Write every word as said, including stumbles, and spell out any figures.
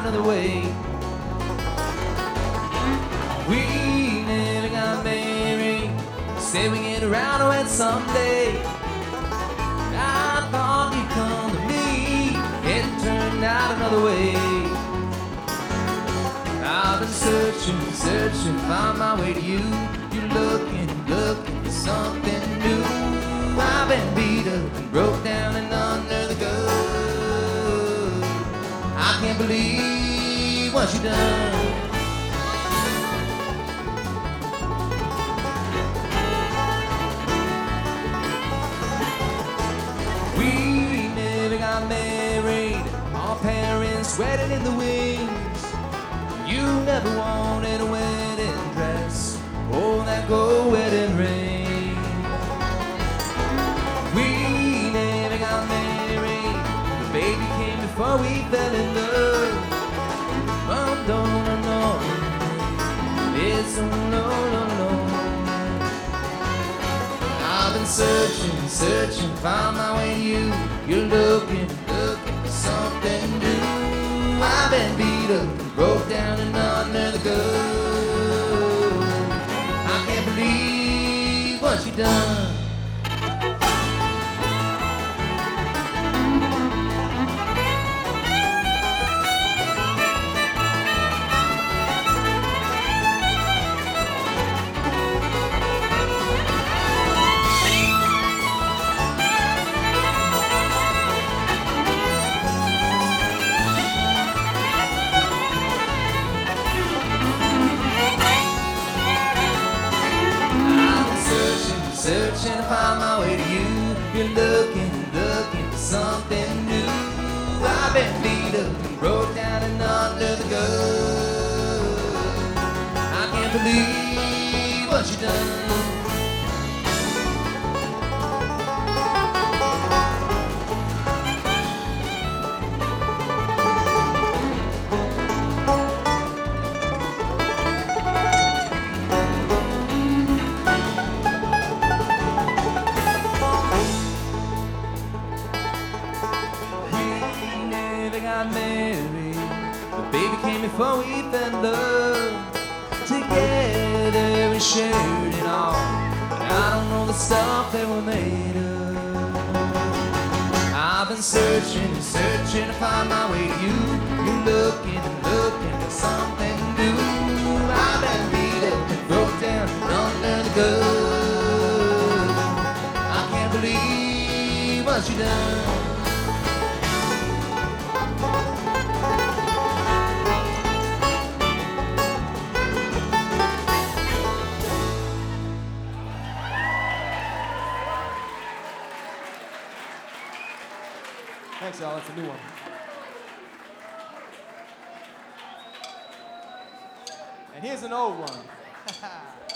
another way. We never got married, said we get around to it someday. I thought you'd come to me, it turned out another way. I've been searching, searching, find my way to you. You're looking, looking for something new. I've been beat up and broke down and under the gun. I can't believe what you done. We never got married, our parents sweating in the wings. You never wanted a wedding dress, oh that gold wedding ring. We never got married, the baby came before we fell in love. Mom don't know, it's so no, no, no. I've been searching, searching, found my way to you. You're looking, looking for something new. I've been beat up and broke down and under the gun. I can't believe what you done. Searching to find my way to you. You're looking, looking for something new. I've been beat up and broke down and under the gun. I can't believe what you done. Got married, the baby came before we fell in love. Together we shared it all, but I don't know the stuff that we're made of. I've been searching and searching to find my way to you. You're looking and looking for something new. I've been beat up and broke down and under the gun. I can't believe what you done. Thanks, y'all. That's a new one. And here's an old one.